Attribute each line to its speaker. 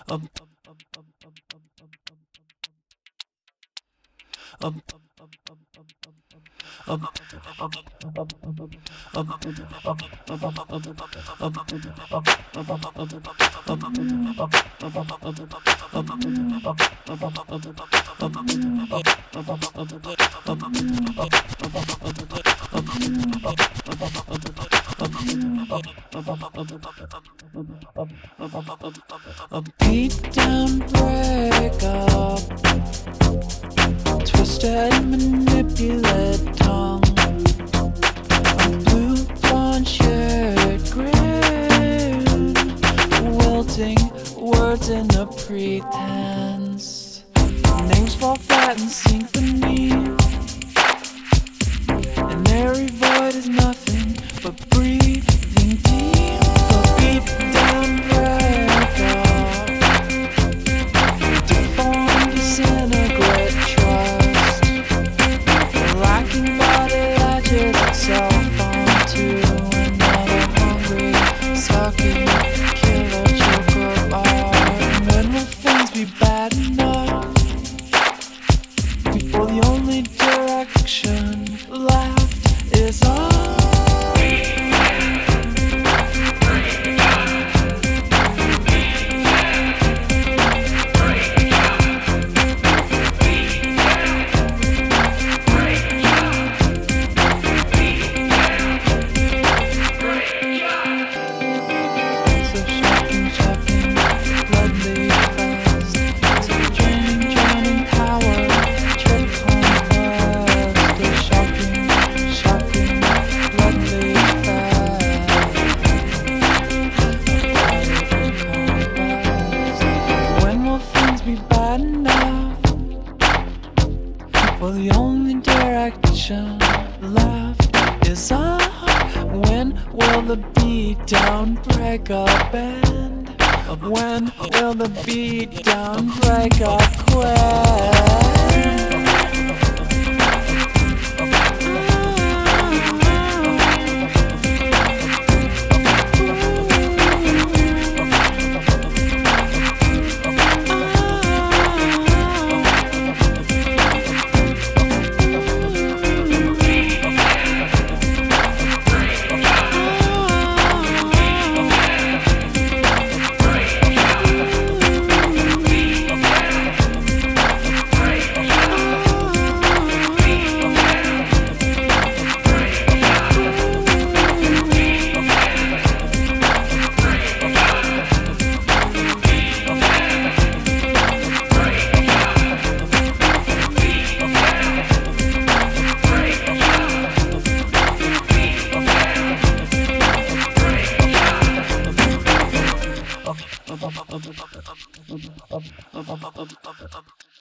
Speaker 1: A beat down breakup, twisted manipulate tongue, a blue blonde shirt grin, wilting words in a pretense. Names fall flat in synchrony, and every void is nothing but breathing deep. A beat down breakup, deformed, disintegrate trust, lacking body latches itself onto another hungry, sucking killer chocobar. When will things be bad enough before the only direction left is up? For the only direction left is up. When will the beat down break up end? When will the beat down break up quit? Up.